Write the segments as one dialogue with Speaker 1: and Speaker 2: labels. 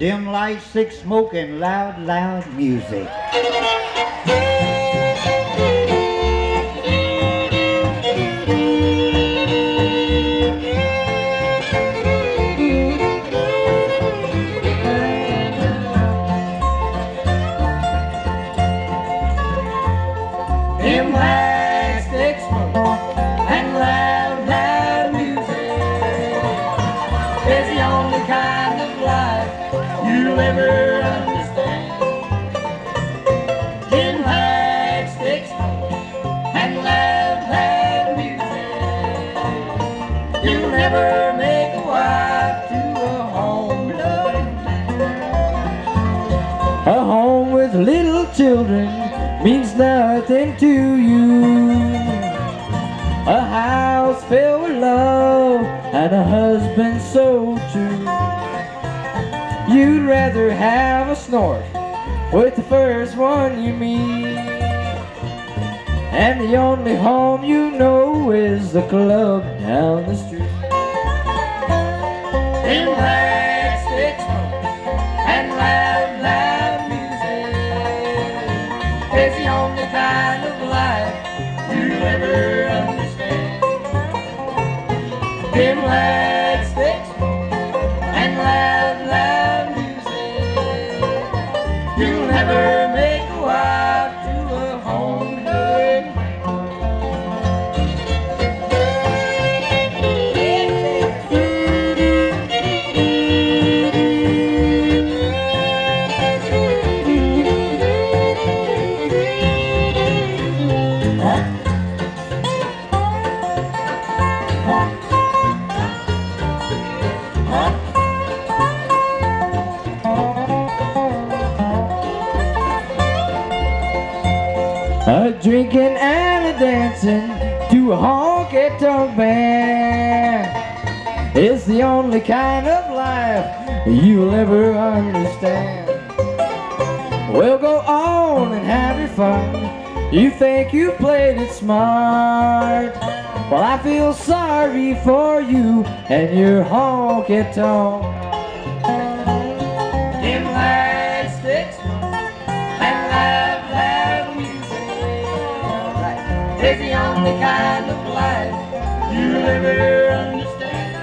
Speaker 1: dim lights, thick smoke, and loud, loud music. Dim lights, thick smoke, and loud, loud music is the only kind of life you'll ever understand. Dim lights, thick smoke, and loud, loud music. You'll never make a wife to a home-loving man. A home with little children means nothing to you. A house filled with love and a husband so true. You'd rather have a snort with the first one you meet, and the only home you know is the club down the street. Dim lights, thick smoke, and loud, loud music is the only kind of life you'll ever understand. Dim lights, thick smoke, and loud, loud music. You'll never make a wife to a home-loving man. A drinking and a dancing to a honky-tonk band is the only kind of life you'll ever understand. Well, go on and have your fun. You think you played it smart. Well, I feel sorry for you and your honky-tonk. Dim lights, thick smoke, and loud, loud music is the only kind of life you'll ever understand.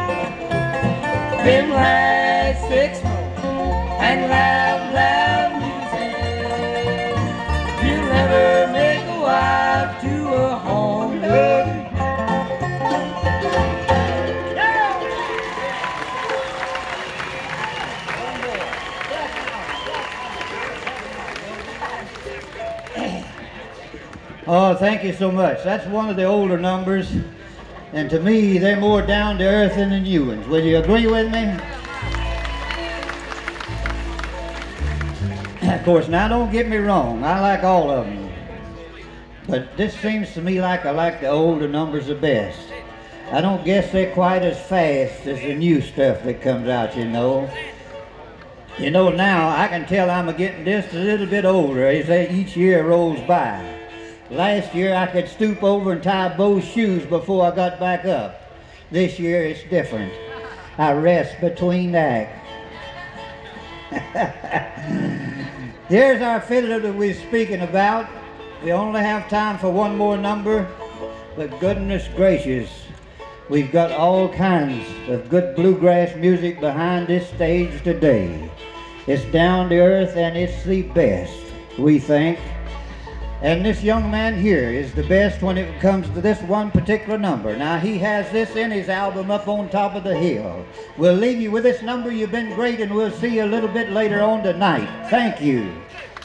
Speaker 1: Dim lights, thick smoke, and loud, loud music. You'll never make a wife to a home-loving. Oh, thank you so much. That's one of the older numbers, and to me, they're more down to earth than the new ones. Will you agree with me? Of course, now don't get me wrong, I like all of them, but this seems to me like I like the older numbers the best. I don't guess they're quite as fast as the new stuff that comes out, you know. You know, now I can tell I'm getting just a little bit older as each year rolls by. Last year I could stoop over and tie both shoes before I got back up. This year it's different. I rest between acts. Here's our fiddler that we're speaking about. We only have time for one more number, but goodness gracious, we've got all kinds of good bluegrass music behind this stage today. It's down to earth and it's the best, we think. And this young man here is the best when it comes to this one particular number. Now, he has this in his album, Up on Top of the Hill. We'll leave you with this number. You've been great, and we'll see you a little bit later on tonight. Thank you.